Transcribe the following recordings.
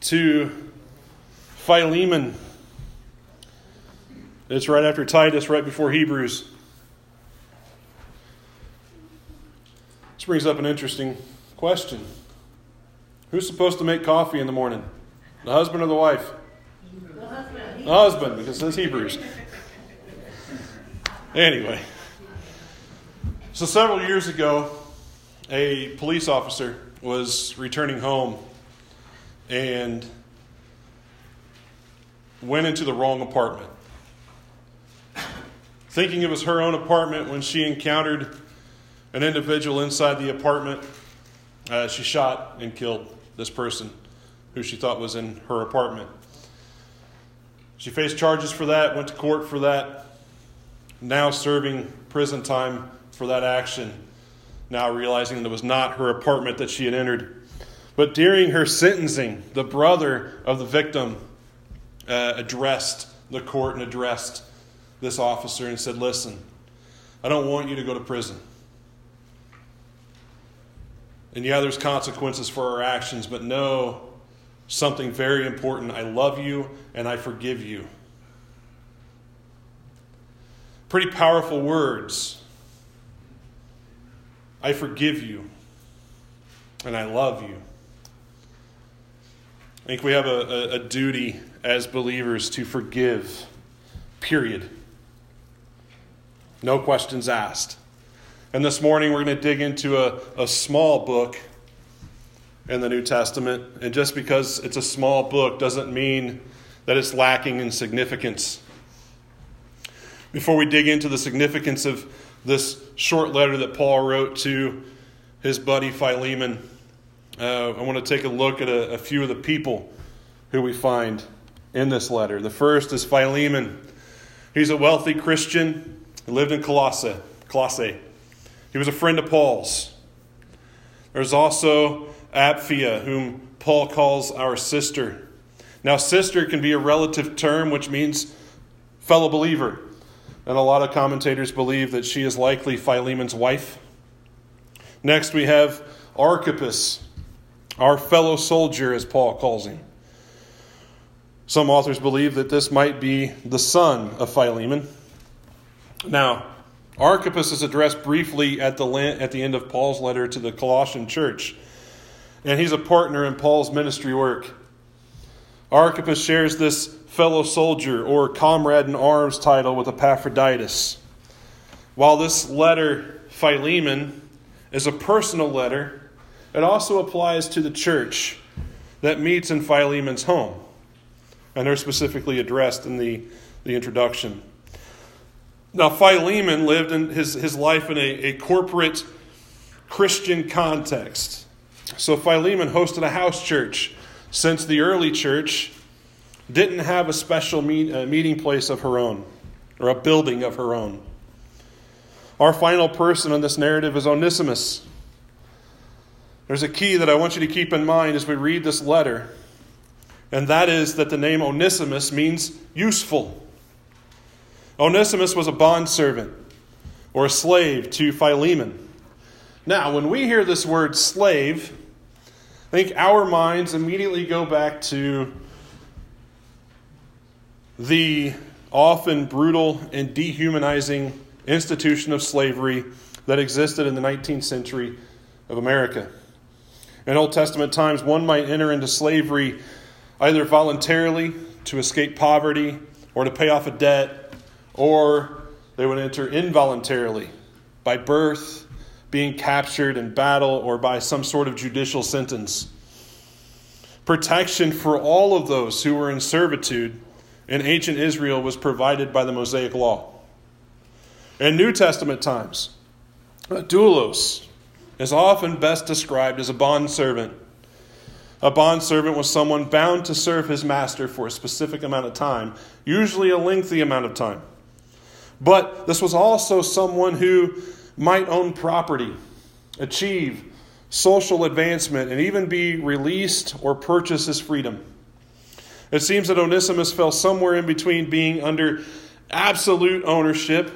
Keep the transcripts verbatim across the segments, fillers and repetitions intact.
to Philemon. It's right after Titus, right before Hebrews. This brings up an interesting question. Who's supposed to make coffee in the morning? The husband or the wife? The husband. The husband, because it says Hebrews. Anyway. So several years ago, a police officer was returning home and went into the wrong apartment. Thinking it was her own apartment, when she encountered an individual inside the apartment, uh, she shot and killed this person who she thought was in her apartment. She faced charges for that, went to court for that, now serving prison time for that action, now realizing that it was not her apartment that she had entered. But during her sentencing, the brother of the victim uh, addressed the court and addressed this officer and said, "Listen, I don't want you to go to prison. And yeah, there's consequences for our actions, but know something very important. I love you and I forgive you." Pretty powerful words. I forgive you and I love you. I think we have a, a, a duty as believers to forgive, period. No questions asked. And this morning we're going to dig into a, a small book in the New Testament. And just because it's a small book doesn't mean that it's lacking in significance. Before we dig into the significance of this short letter that Paul wrote to his buddy Philemon, uh, I want to take a look at a, a few of the people who we find in this letter. The first is Philemon. He's a wealthy Christian. He lived in Colossae. Colossae. He was a friend of Paul's. There's also Apphia, whom Paul calls our sister. Now, sister can be a relative term, which means fellow believer. And a lot of commentators believe that she is likely Philemon's wife. Next, we have Archippus, our fellow soldier, as Paul calls him. Some authors believe that this might be the son of Philemon. Now, Archippus is addressed briefly at the at the end of Paul's letter to the Colossian church. And he's a partner in Paul's ministry work. Archippus shares this fellow soldier or comrade in arms title with Epaphroditus. While this letter, Philemon, is a personal letter, it also applies to the church that meets in Philemon's home. And they're specifically addressed in the, the introduction. Now, Philemon lived in his, his life in a, a corporate Christian context. So Philemon hosted a house church, since the early church didn't have a special meet, uh, meeting place of her own, or a building of her own. Our final person in this narrative is Onesimus. There's a key that I want you to keep in mind as we read this letter, and that is that the name Onesimus means useful. Onesimus was a bondservant or a slave to Philemon. Now, when we hear this word slave, I think our minds immediately go back to the often brutal and dehumanizing institution of slavery that existed in the nineteenth century of America. In Old Testament times, one might enter into slavery either voluntarily to escape poverty or to pay off a debt, or they would enter involuntarily by birth, being captured in battle, or by some sort of judicial sentence. Protection for all of those who were in servitude in ancient Israel was provided by the Mosaic Law. In New Testament times, a doulos is often best described as a bondservant. A bondservant was someone bound to serve his master for a specific amount of time, usually a lengthy amount of time. But this was also someone who might own property, achieve social advancement, and even be released or purchase his freedom. It seems that Onesimus fell somewhere in between being under absolute ownership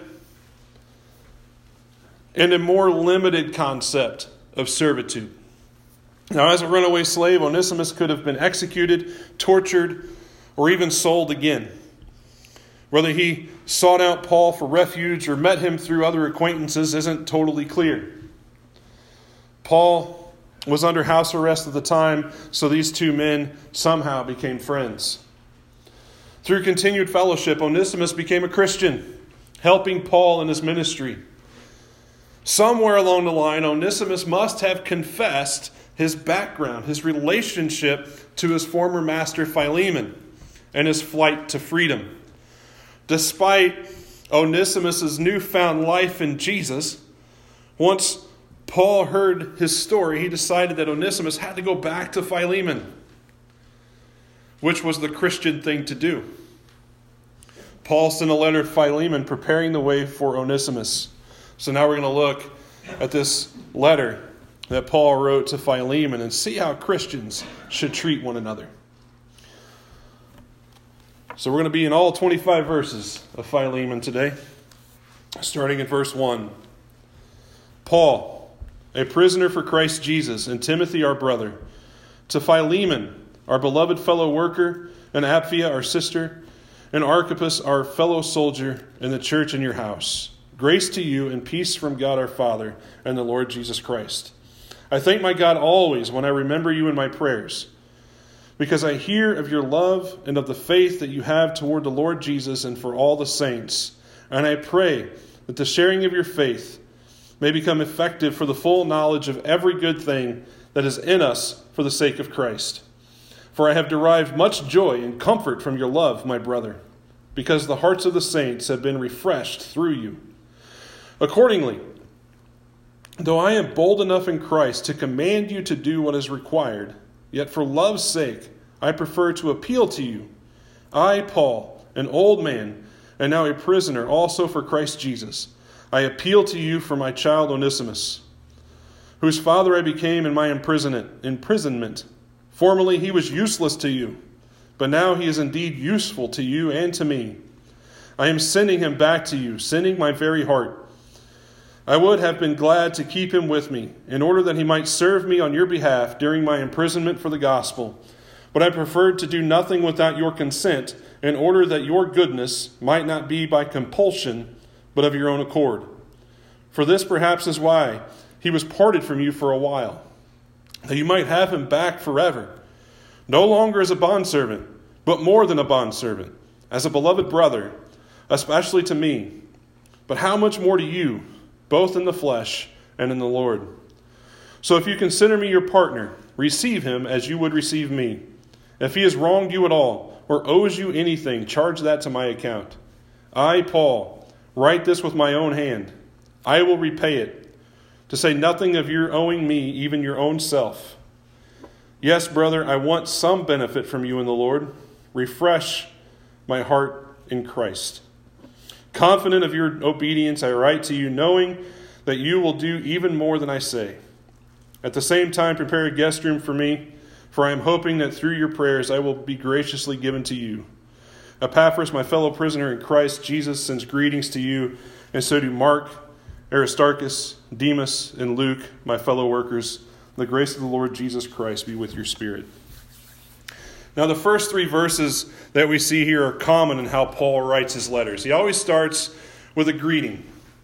and a more limited concept of servitude. Now, as a runaway slave, Onesimus could have been executed, tortured, or even sold again. Whether he sought out Paul for refuge or met him through other acquaintances isn't totally clear. Paul was under house arrest at the time, so these two men somehow became friends. Through continued fellowship, Onesimus became a Christian, helping Paul in his ministry. Somewhere along the line, Onesimus must have confessed his background, his relationship to his former master Philemon, and his flight to freedom. Despite Onesimus' newfound life in Jesus, once Paul heard his story, he decided that Onesimus had to go back to Philemon, which was the Christian thing to do. Paul sent a letter to Philemon preparing the way for Onesimus. So now we're going to look at this letter that Paul wrote to Philemon and see how Christians should treat one another. So we're going to be in all twenty-five verses of Philemon today, starting at verse one. Paul, a prisoner for Christ Jesus, and Timothy our brother, to Philemon, our beloved fellow worker, and Apphia our sister, and Archippus our fellow soldier in the church in your house. Grace to you and peace from God our Father and the Lord Jesus Christ. I thank my God always when I remember you in my prayers, because I hear of your love and of the faith that you have toward the Lord Jesus and for all the saints. And I pray that the sharing of your faith may become effective for the full knowledge of every good thing that is in us for the sake of Christ. For I have derived much joy and comfort from your love, my brother, because the hearts of the saints have been refreshed through you. Accordingly, though I am bold enough in Christ to command you to do what is required, yet for love's sake I prefer to appeal to you. I, Paul, an old man, and now a prisoner also for Christ Jesus, I appeal to you for my child Onesimus, whose father I became in my imprisonment. imprisonment. Formerly he was useless to you, but now he is indeed useful to you and to me. I am sending him back to you, sending my very heart. I would have been glad to keep him with me, in order that he might serve me on your behalf during my imprisonment for the gospel. But I preferred to do nothing without your consent, in order that your goodness might not be by compulsion, but of your own accord. For this perhaps is why he was parted from you for a while, that you might have him back forever, no longer as a bondservant, but more than a bondservant, as a beloved brother, especially to me, but how much more to you, both in the flesh and in the Lord. So if you consider me your partner, receive him as you would receive me. If he has wronged you at all, or owes you anything, charge that to my account. I, Paul, write this with my own hand. I will repay it, to say nothing of your owing me even your own self. Yes, brother, I want some benefit from you in the Lord. Refresh my heart in Christ. Confident of your obedience, I write to you, knowing that you will do even more than I say. At the same time, prepare a guest room for me, for I am hoping that through your prayers I will be graciously given to you. Epaphras, my fellow prisoner in Christ Jesus, sends greetings to you, and so do Mark, Aristarchus, Demas, and Luke, my fellow workers. The grace of the Lord Jesus Christ be with your spirit. Now, the first three verses that we see here are common in how Paul writes his letters. He always starts with a greeting.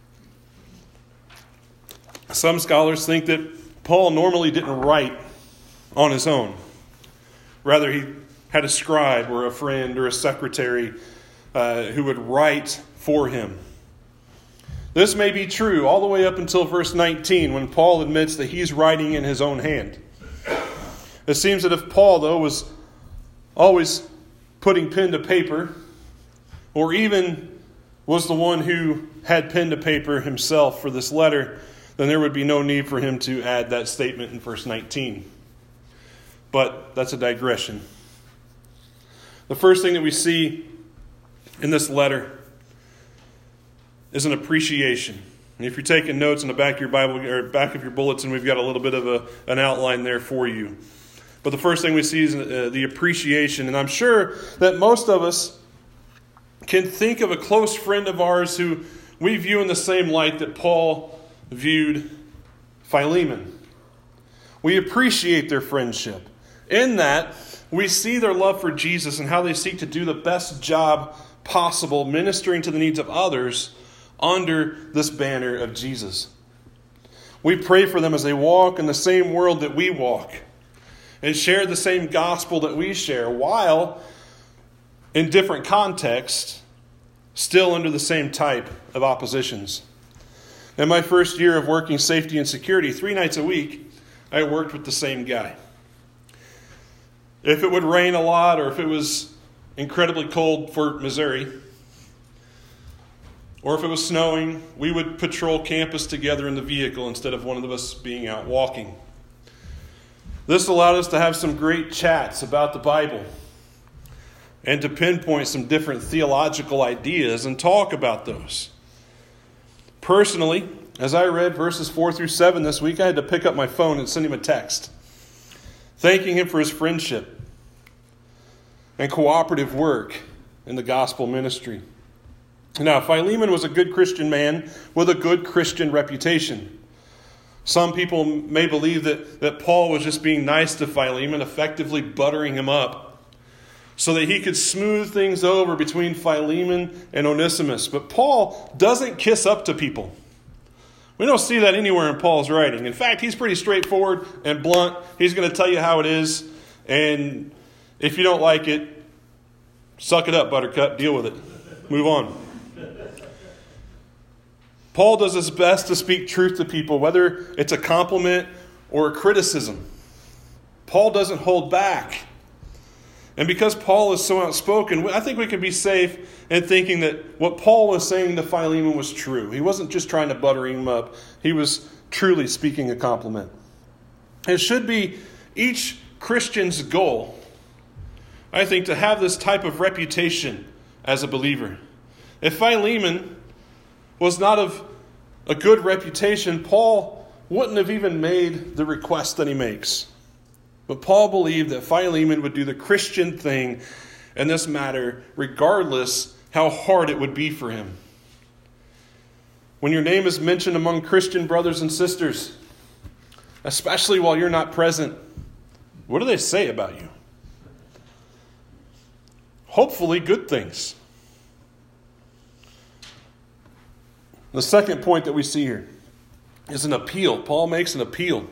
Some scholars think that Paul normally didn't write on his own. Rather, he had a scribe or a friend or a secretary uh, who would write for him. This may be true all the way up until verse nineteen, when Paul admits that he's writing in his own hand. It seems that if Paul, though, was always putting pen to paper, or even was the one who had pen to paper himself for this letter, then there would be no need for him to add that statement in verse nineteen. But that's a digression. The first thing that we see in this letter is an appreciation. And if you're taking notes in the back of your Bible or back of your bulletin, we've got a little bit of a, an outline there for you. But the first thing we see is uh, the appreciation. And I'm sure that most of us can think of a close friend of ours who we view in the same light that Paul viewed Philemon. We appreciate their friendship. In that, we see their love for Jesus and how they seek to do the best job possible ministering to the needs of others under this banner of Jesus. We pray for them as they walk in the same world that we walk and share the same gospel that we share, while in different contexts, still under the same type of oppositions. In my first year of working safety and security, three nights a week, I worked with the same guy. If it would rain a lot, or if it was incredibly cold for Missouri, or if it was snowing, we would patrol campus together in the vehicle instead of one of us being out walking. This allowed us to have some great chats about the Bible and to pinpoint some different theological ideas and talk about those. Personally, as I read verses four through seven this week, I had to pick up my phone and send him a text, thanking him for his friendship and cooperative work in the gospel ministry. Now, Philemon was a good Christian man with a good Christian reputation. Some people may believe that, that Paul was just being nice to Philemon, effectively buttering him up, so that he could smooth things over between Philemon and Onesimus. But Paul doesn't kiss up to people. We don't see that anywhere in Paul's writing. In fact, he's pretty straightforward and blunt. He's going to tell you how it is. And if you don't like it, suck it up, buttercup. Deal with it. Move on. Paul does his best to speak truth to people, whether it's a compliment or a criticism. Paul doesn't hold back. And because Paul is so outspoken, I think we can be safe in thinking that what Paul was saying to Philemon was true. He wasn't just trying to butter him up. He was truly speaking a compliment. It should be each Christian's goal, I think, to have this type of reputation as a believer. If Philemon was not of a good reputation, Paul wouldn't have even made the request that he makes. But Paul believed that Philemon would do the Christian thing in this matter, regardless how hard it would be for him. When your name is mentioned among Christian brothers and sisters, especially while you're not present, what do they say about you? Hopefully good things. The second point that we see here is an appeal. Paul makes an appeal.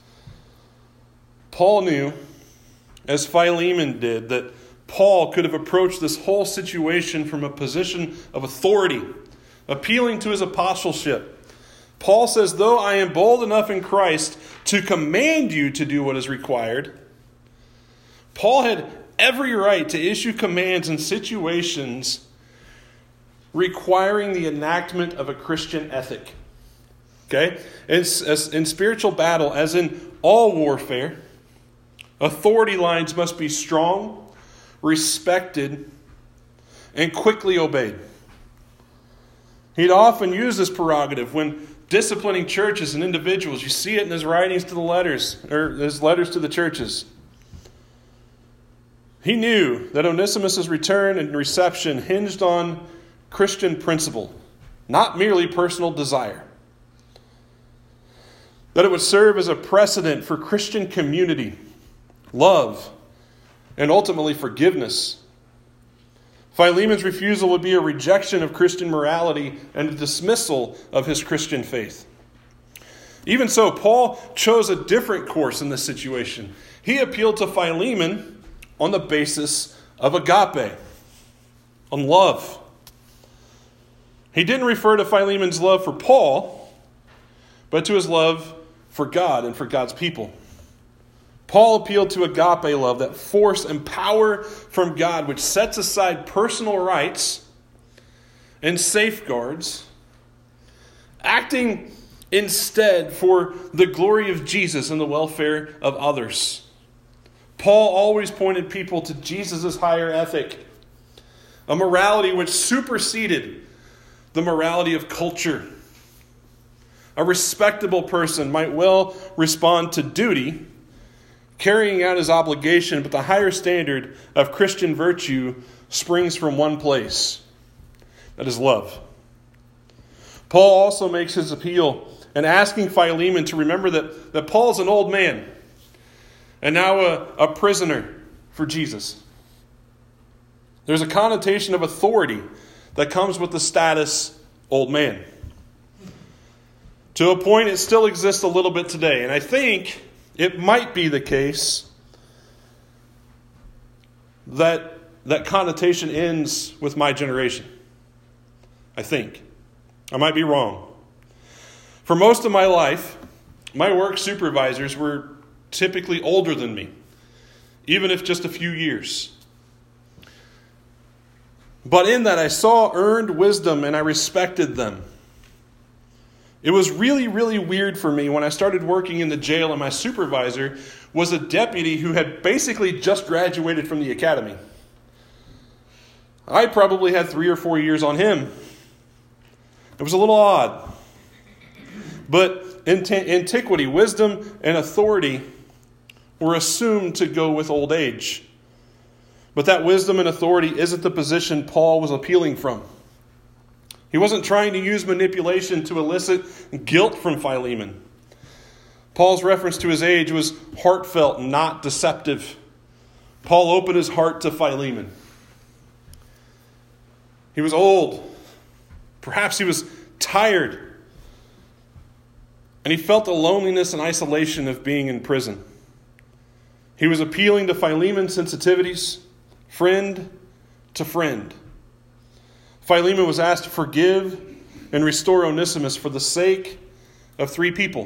Paul knew, as Philemon did, that Paul could have approached this whole situation from a position of authority, appealing to his apostleship. Paul says, though I am bold enough in Christ to command you to do what is required, Paul had every right to issue commands in situations requiring the enactment of a Christian ethic. Okay? In, in spiritual battle, as in all warfare, authority lines must be strong, respected, and quickly obeyed. He'd often use this prerogative when disciplining churches and individuals. You see it in his writings to the letters, or his letters to the churches. He knew that Onesimus' return and reception hinged on Christian principle, not merely personal desire. That it would serve as a precedent for Christian community, love, and ultimately forgiveness. Philemon's refusal would be a rejection of Christian morality and a dismissal of his Christian faith. Even so, Paul chose a different course in this situation. He appealed to Philemon on the basis of agape, on love. He didn't refer to Philemon's love for Paul, but to his love for God and for God's people. Paul appealed to agape love, that force and power from God which sets aside personal rights and safeguards, acting instead for the glory of Jesus and the welfare of others. Paul always pointed people to Jesus' higher ethic, a morality which superseded the morality of culture. A respectable person might well respond to duty, carrying out his obligation, but the higher standard of Christian virtue springs from one place. That is love. Paul also makes his appeal and asking Philemon to remember that, that Paul's an old man. and now a, a prisoner for Jesus. There's a connotation of authority that comes with the status old man. To a point, it still exists a little bit today. And I think it might be the case that that connotation ends with my generation. I think. I might be wrong. For most of my life, my work supervisors were typically older than me, even if just a few years. But in that, I saw earned wisdom and I respected them. It was really, really weird for me when I started working in the jail and my supervisor was a deputy who had basically just graduated from the academy. I probably had three or four years on him. It was a little odd. But in t- antiquity, wisdom and authority were assumed to go with old age. But that wisdom and authority isn't the position Paul was appealing from. He wasn't trying to use manipulation to elicit guilt from Philemon. Paul's reference to his age was heartfelt, not deceptive. Paul opened his heart to Philemon. He was old. Perhaps he was tired. And he felt the loneliness and isolation of being in prison. He was appealing to Philemon's sensitivities, friend to friend. Philemon was asked to forgive and restore Onesimus for the sake of three people.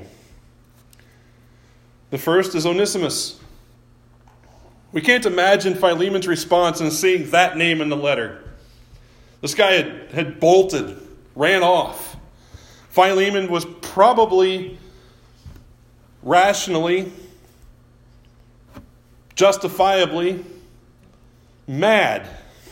The first is Onesimus. We can't imagine Philemon's response in seeing that name in the letter. This guy had, had bolted, ran off. Philemon was probably rationally, justifiably mad.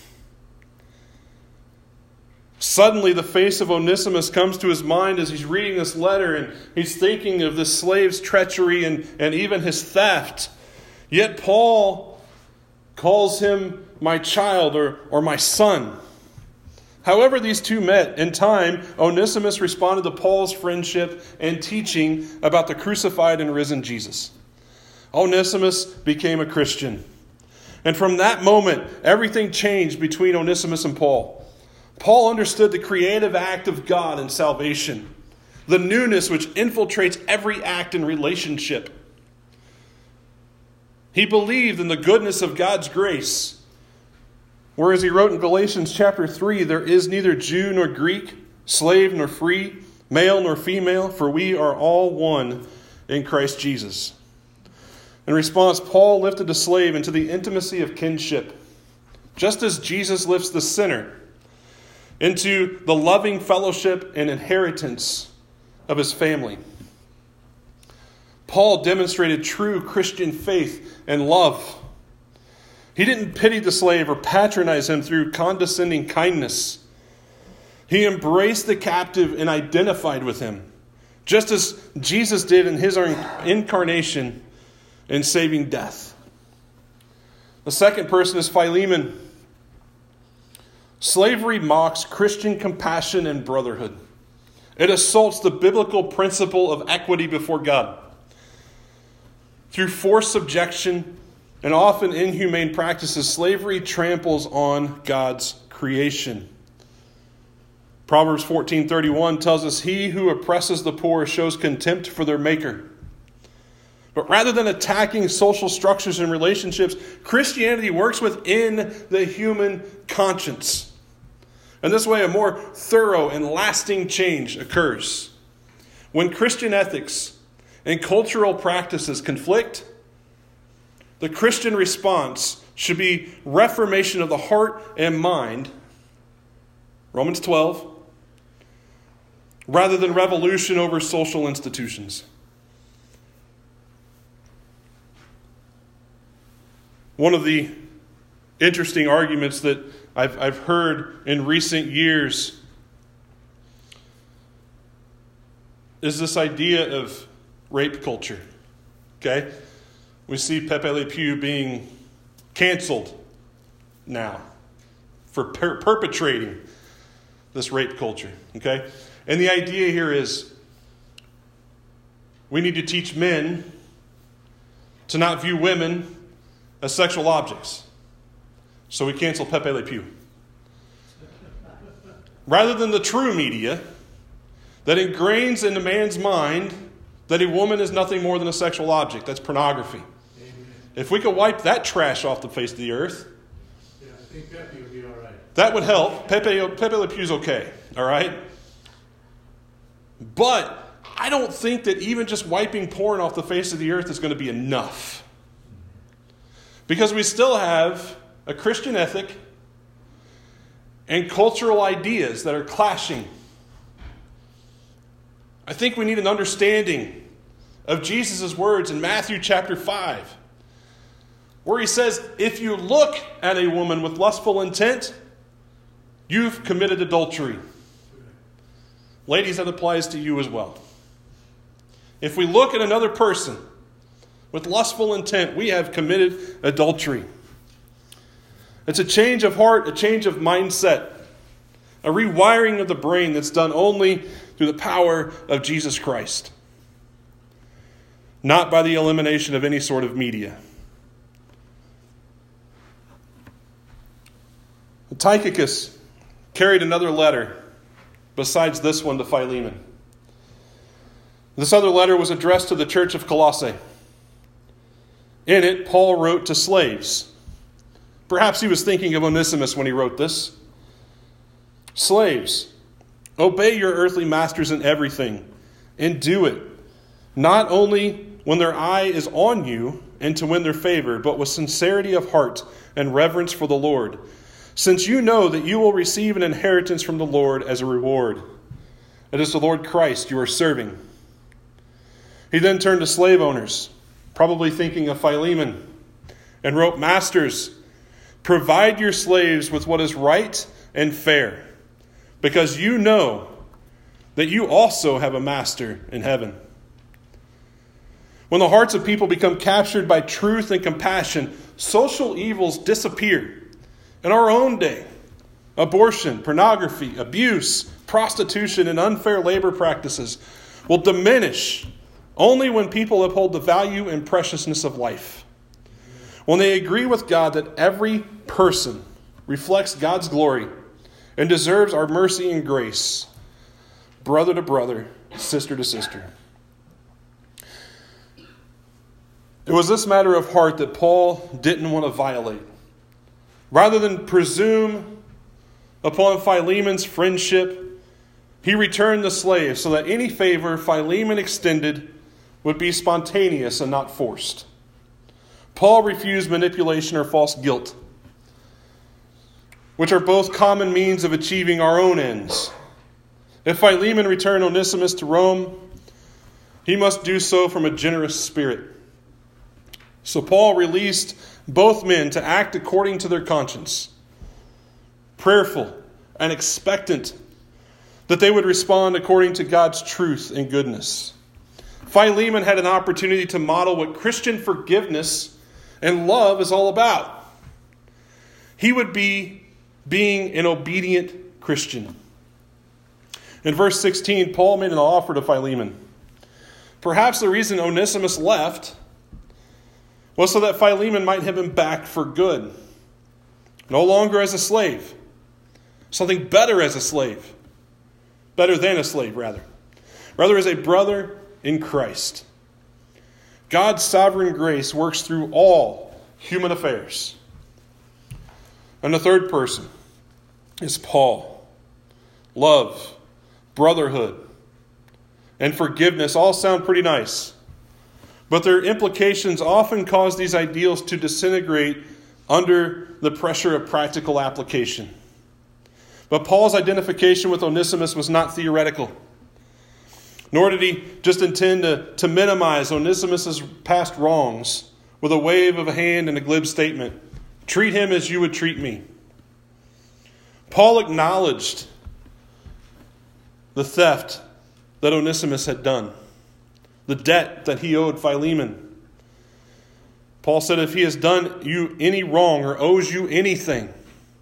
Suddenly, the face of Onesimus comes to his mind as he's reading this letter, and he's thinking of the slave's treachery and, and even his theft. Yet Paul calls him my child or, or my son. However these two met, in time, Onesimus responded to Paul's friendship and teaching about the crucified and risen Jesus. Onesimus became a Christian. And from that moment, everything changed between Onesimus and Paul. Paul understood the creative act of God in salvation, the newness which infiltrates every act and relationship. He believed in the goodness of God's grace. Whereas he wrote in Galatians chapter three, there is neither Jew nor Greek, slave nor free, male nor female, for we are all one in Christ Jesus. In response, Paul lifted the slave into the intimacy of kinship, just as Jesus lifts the sinner into the loving fellowship and inheritance of his family. Paul demonstrated true Christian faith and love. He didn't pity the slave or patronize him through condescending kindness. He embraced the captive and identified with him, just as Jesus did in his incarnation and saving death. The second person is Philemon. Slavery mocks Christian compassion and brotherhood. It assaults the biblical principle of equity before God. Through forced subjection and often inhumane practices, slavery tramples on God's creation. Proverbs fourteen thirty-one tells us, "He who oppresses the poor shows contempt for their maker." But rather than attacking social structures and relationships, Christianity works within the human conscience. And this way, a more thorough and lasting change occurs. When Christian ethics and cultural practices conflict, the Christian response should be reformation of the heart and mind, Romans twelve, rather than revolution over social institutions. One of the interesting arguments that I've, I've heard in recent years is this idea of rape culture. Okay? We see Pepe Le Pew being canceled now for per- perpetrating this rape culture. Okay? And the idea here is we need to teach men to not view women as sexual objects. So we cancel Pepe Le Pew. Rather than the true media that ingrains in a man's mind that a woman is nothing more than a sexual object. That's pornography. Amen. If we could wipe that trash off the face of the earth, yeah, I think Pepe would be all right. That would help. Pepe, Pepe Le Pew's okay. All right? But I don't think that even just wiping porn off the face of the earth is going to be enough. Because we still have a Christian ethic and cultural ideas that are clashing. I think we need an understanding of Jesus' words in Matthew chapter five, where he says, if you look at a woman with lustful intent, you've committed adultery. Ladies, that applies to you as well. If we look at another person with lustful intent, we have committed adultery. It's a change of heart, a change of mindset, a rewiring of the brain that's done only through the power of Jesus Christ, not by the elimination of any sort of media. Tychicus carried another letter besides this one to Philemon. This other letter was addressed to the church of Colossae. In it, Paul wrote to slaves. Perhaps he was thinking of Onesimus when he wrote this. Slaves, obey your earthly masters in everything, and do it, not only when their eye is on you and to win their favor, but with sincerity of heart and reverence for the Lord, since you know that you will receive an inheritance from the Lord as a reward. It is the Lord Christ you are serving. He then turned to slave owners, probably thinking of Philemon, and wrote, Masters, provide your slaves with what is right and fair, because you know that you also have a master in heaven. When the hearts of people become captured by truth and compassion, social evils disappear. In our own day, abortion, pornography, abuse, prostitution, and unfair labor practices will diminish only when people uphold the value and preciousness of life. When they agree with God that every person reflects God's glory and deserves our mercy and grace, brother to brother, sister to sister. It was this matter of heart that Paul didn't want to violate. Rather than presume upon Philemon's friendship, he returned the slave so that any favor Philemon extended would be spontaneous and not forced. Paul refused manipulation or false guilt, which are both common means of achieving our own ends. If Philemon returned Onesimus to Rome, he must do so from a generous spirit. So Paul released both men to act according to their conscience, prayerful and expectant that they would respond according to God's truth and goodness. Philemon had an opportunity to model what Christian forgiveness and love is all about. He would be being an obedient Christian. In verse sixteen, Paul made an offer to Philemon. Perhaps the reason Onesimus left was so that Philemon might have him back for good. No longer as a slave. Something better as a slave. Better than a slave, rather. Rather as a brother in Christ. God's sovereign grace works through all human affairs. And the third person is Paul. Love, brotherhood, and forgiveness all sound pretty nice. But their implications often cause these ideals to disintegrate under the pressure of practical application. But Paul's identification with Onesimus was not theoretical. Nor did he just intend to, to minimize Onesimus' past wrongs with a wave of a hand and a glib statement. Treat him as you would treat me. Paul acknowledged the theft that Onesimus had done. The debt that he owed Philemon. Paul said, if he has done you any wrong or owes you anything,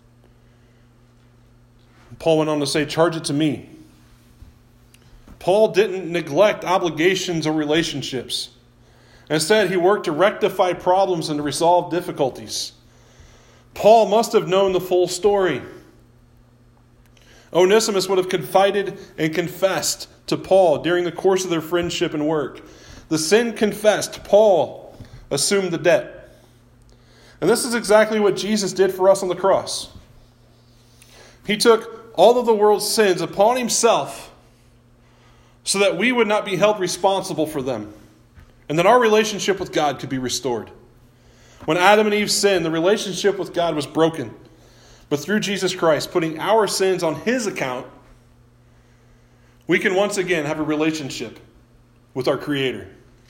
Paul went on to say, charge it to me. Paul didn't neglect obligations or relationships. Instead, he worked to rectify problems and to resolve difficulties. Paul must have known the full story. Onesimus would have confided and confessed to Paul during the course of their friendship and work. The sin confessed, Paul assumed the debt. And this is exactly what Jesus did for us on the cross. He took all of the world's sins upon himself so that we would not be held responsible for them, and that our relationship with God could be restored. When Adam and Eve sinned, the relationship with God was broken. But through Jesus Christ, putting our sins on his account, we can once again have a relationship with our Creator.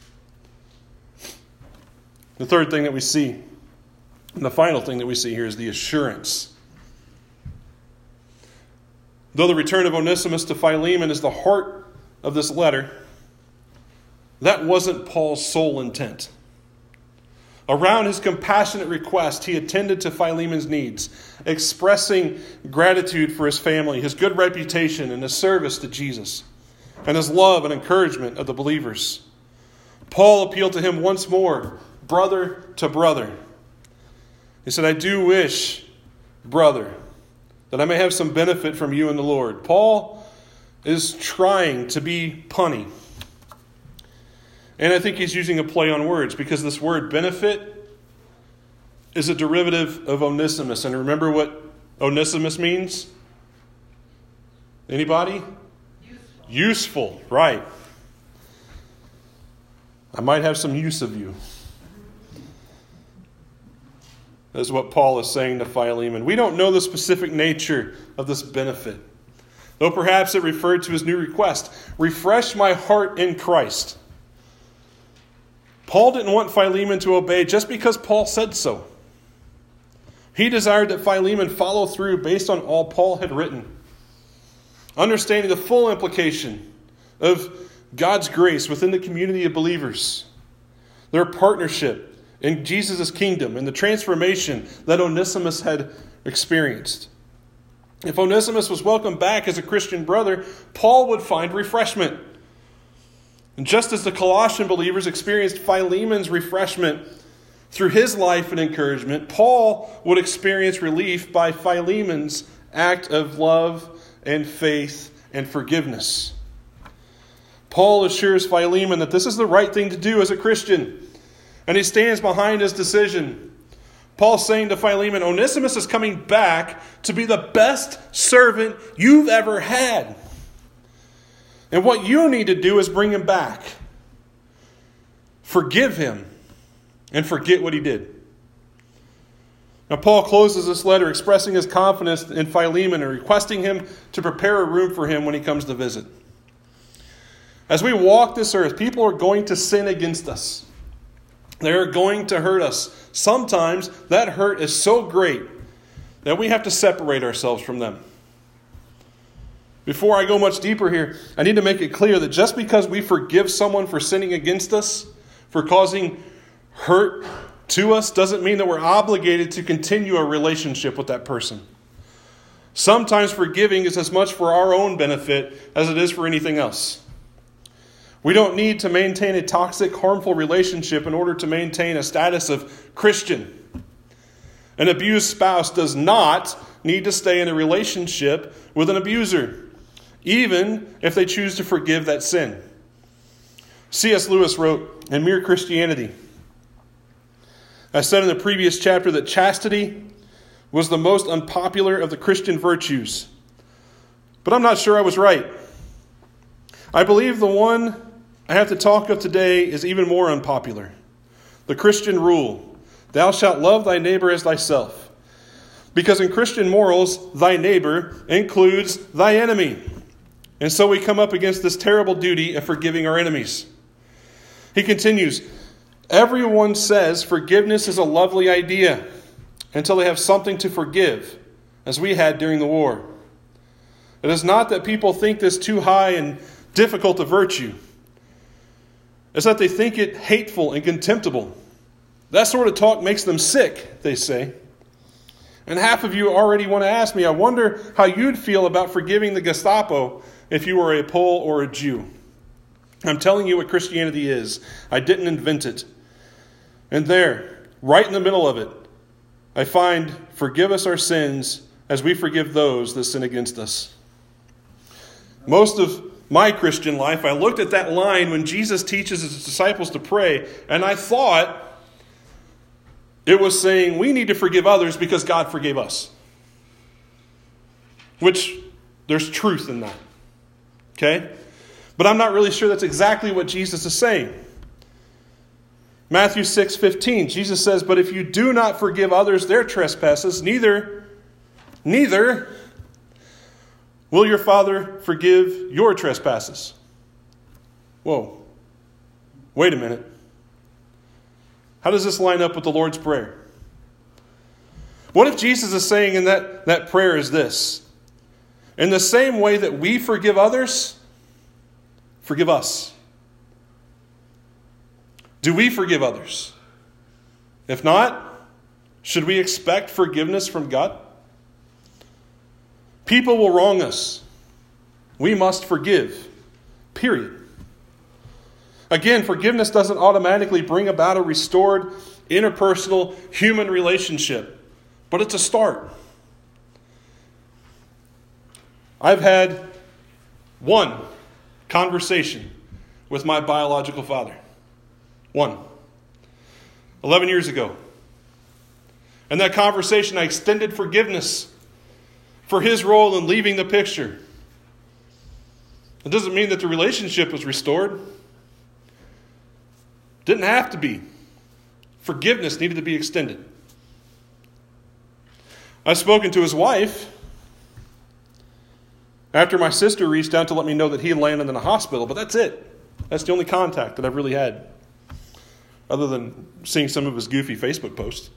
The third thing that we see, and the final thing that we see here, is the assurance. Though the return of Onesimus to Philemon is the heart of this letter, that wasn't Paul's sole intent. Around his compassionate request, he attended to Philemon's needs, expressing gratitude for his family, his good reputation, and his service to Jesus, and his love and encouragement of the believers. Paul appealed to him once more, brother to brother. He said, I do wish, brother, that I may have some benefit from you in the Lord. Paul is trying to be punny. And I think he's using a play on words, because this word benefit is a derivative of Onesimus. And remember what Onesimus means? Anybody? Useful. Useful, right. I might have some use of you. That's what Paul is saying to Philemon. We don't know the specific nature of this benefit, though perhaps it referred to his new request. Refresh my heart in Christ. Paul didn't want Philemon to obey just because Paul said so. He desired that Philemon follow through based on all Paul had written, understanding the full implication of God's grace within the community of believers, their partnership in Jesus' kingdom, and the transformation that Onesimus had experienced. If Onesimus was welcomed back as a Christian brother, Paul would find refreshment. And just as the Colossian believers experienced Philemon's refreshment through his life and encouragement, Paul would experience relief by Philemon's act of love and faith and forgiveness. Paul assures Philemon that this is the right thing to do as a Christian, and he stands behind his decision. Paul's saying to Philemon, Onesimus is coming back to be the best servant you've ever had. And what you need to do is bring him back. Forgive him and forget what he did. Now, Paul closes this letter expressing his confidence in Philemon and requesting him to prepare a room for him when he comes to visit. As we walk this earth, people are going to sin against us. They're going to hurt us. Sometimes that hurt is so great that we have to separate ourselves from them. Before I go much deeper here, I need to make it clear that just because we forgive someone for sinning against us, for causing hurt to us, doesn't mean that we're obligated to continue a relationship with that person. Sometimes forgiving is as much for our own benefit as it is for anything else. We don't need to maintain a toxic, harmful relationship in order to maintain a status of Christian. An abused spouse does not need to stay in a relationship with an abuser, even if they choose to forgive that sin. C S Lewis wrote in Mere Christianity, I said in the previous chapter that chastity was the most unpopular of the Christian virtues. But I'm not sure I was right. I believe the one I have to talk of today is even more unpopular. The Christian rule, thou shalt love thy neighbor as thyself. Because in Christian morals, thy neighbor includes thy enemy. And so we come up against this terrible duty of forgiving our enemies. He continues, everyone says forgiveness is a lovely idea until they have something to forgive, as we had during the war. It is not that people think this too high and difficult a virtue. It's that they think it hateful and contemptible. That sort of talk makes them sick, they say. And half of you already want to ask me, I wonder how you'd feel about forgiving the Gestapo if you were a Pole or a Jew. I'm telling you what Christianity is. I didn't invent it. And there, right in the middle of it, I find, forgive us our sins as we forgive those that sin against us. Most of my Christian life, I looked at that line when Jesus teaches his disciples to pray, and I thought it was saying we need to forgive others because God forgave us. Which, there's truth in that. Okay? But I'm not really sure that's exactly what Jesus is saying. Matthew six fifteen, Jesus says, but if you do not forgive others their trespasses, neither, neither will your Father forgive your trespasses. Whoa. Wait a minute. How does this line up with the Lord's Prayer? What if Jesus is saying in that, that prayer is this? In the same way that we forgive others, forgive us. Do we forgive others? If not, should we expect forgiveness from God? People will wrong us. We must forgive. Period. Again, forgiveness doesn't automatically bring about a restored interpersonal human relationship, but it's a start. I've had one conversation with my biological father. One. Eleven years ago. In that conversation, I extended forgiveness for his role in leaving the picture. It doesn't mean that the relationship was restored. Didn't have to be. Forgiveness needed to be extended. I've spoken to his wife after my sister reached out to let me know that he had landed in a hospital, but that's it. That's the only contact that I've really had, other than seeing some of his goofy Facebook posts.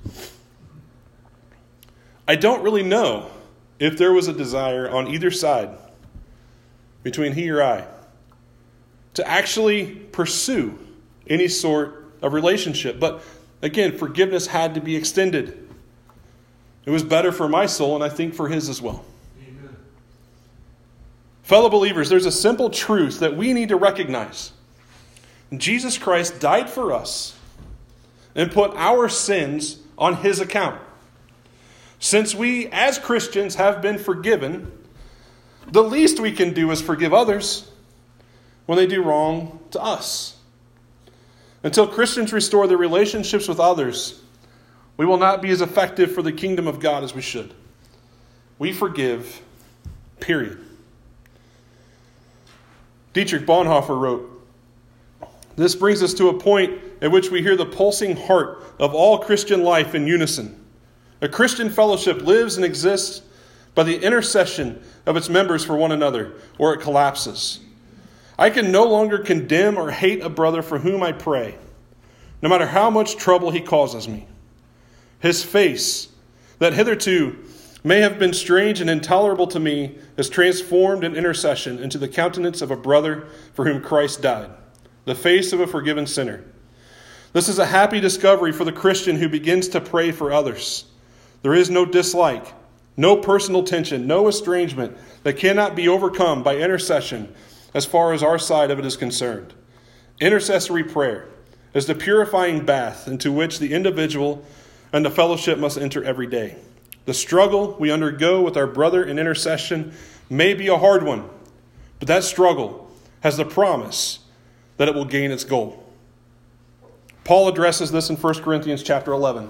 I don't really know if there was a desire on either side, between he or I, to actually pursue any sort of relationship. But again, forgiveness had to be extended. It was better for my soul, and I think for his as well. Amen. Fellow believers, there's a simple truth that we need to recognize. Jesus Christ died for us and put our sins on his account. Since we, as Christians, have been forgiven, the least we can do is forgive others when they do wrong to us. Until Christians restore their relationships with others, we will not be as effective for the kingdom of God as we should. We forgive, period. Dietrich Bonhoeffer wrote, this brings us to a point at which we hear the pulsing heart of all Christian life in unison. A Christian fellowship lives and exists by the intercession of its members for one another, or it collapses. I can no longer condemn or hate a brother for whom I pray, no matter how much trouble he causes me. His face, that hitherto may have been strange and intolerable to me, is transformed in intercession into the countenance of a brother for whom Christ died, the face of a forgiven sinner. This is a happy discovery for the Christian who begins to pray for others. There is no dislike, no personal tension, no estrangement that cannot be overcome by intercession as far as our side of it is concerned. Intercessory prayer is the purifying bath into which the individual and the fellowship must enter every day. The struggle we undergo with our brother in intercession may be a hard one, but that struggle has the promise that it will gain its goal. Paul addresses this in First Corinthians chapter eleven.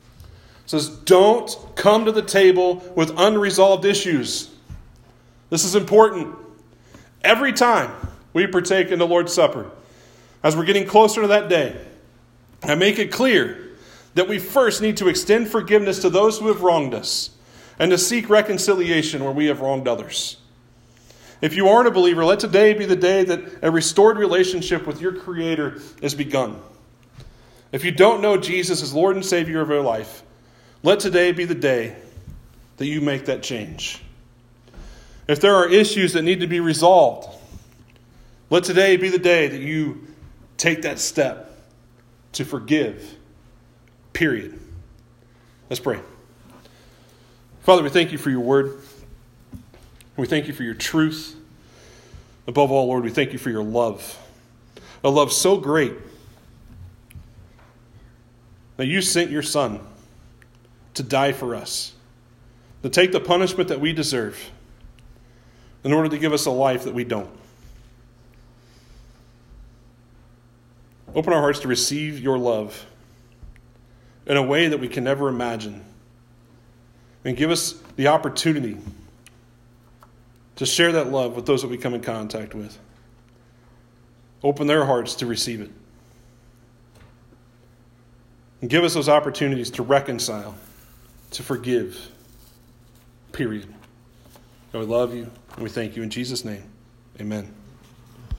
It says, don't come to the table with unresolved issues. This is important. Every time we partake in the Lord's Supper, as we're getting closer to that day, I make it clear that we first need to extend forgiveness to those who have wronged us and to seek reconciliation where we have wronged others. If you aren't a believer, let today be the day that a restored relationship with your Creator is begun. If you don't know Jesus as Lord and Savior of your life, let today be the day that you make that change. If there are issues that need to be resolved, let today be the day that you take that step to forgive. Period. Let's pray. Father, we thank you for your word. We thank you for your truth. Above all, Lord, we thank you for your love. A love so great that you sent your Son to die for us, to take the punishment that we deserve in order to give us a life that we don't. Open our hearts to receive your love in a way that we can never imagine. And give us the opportunity to share that love with those that we come in contact with. Open their hearts to receive it. And give us those opportunities to reconcile, to forgive. Period. And we love you and we thank you in Jesus' name. Amen.